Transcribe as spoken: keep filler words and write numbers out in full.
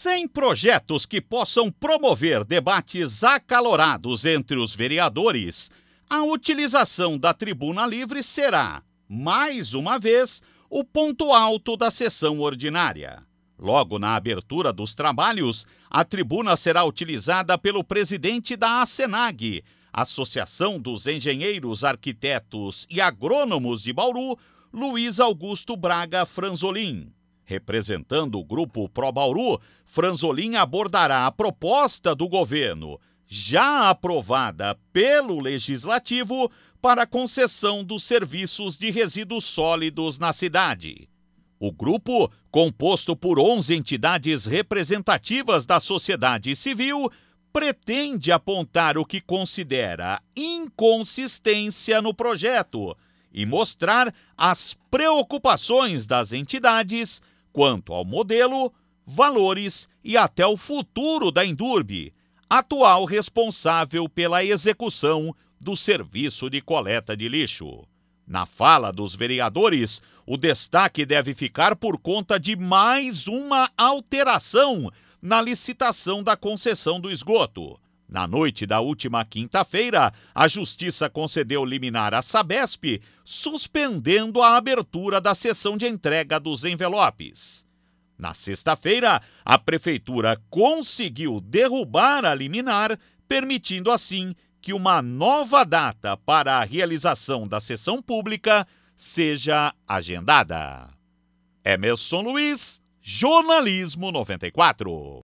Sem projetos que possam promover debates acalorados entre os vereadores, a utilização da tribuna livre será, mais uma vez, o ponto alto da sessão ordinária. Logo na abertura dos trabalhos, a tribuna será utilizada pelo presidente da ASENAG, Associação dos Engenheiros, Arquitetos e Agrônomos de Bauru, Luiz Augusto Braga Franzolin. Representando o grupo Pro Bauru, Franzolin abordará a proposta do governo, já aprovada pelo Legislativo, para a concessão dos serviços de resíduos sólidos na cidade. O grupo, composto por onze entidades representativas da sociedade civil, pretende apontar o que considera inconsistência no projeto e mostrar as preocupações das entidades quanto ao modelo, valores e até o futuro da Endurbe, atual responsável pela execução do serviço de coleta de lixo. Na fala dos vereadores, o destaque deve ficar por conta de mais uma alteração na licitação da concessão do esgoto. Na noite da última quinta-feira, a Justiça concedeu liminar à Sabesp, suspendendo a abertura da sessão de entrega dos envelopes. Na sexta-feira, a Prefeitura conseguiu derrubar a liminar, permitindo assim que uma nova data para a realização da sessão pública seja agendada. Emerson Luiz, Jornalismo noventa e quatro.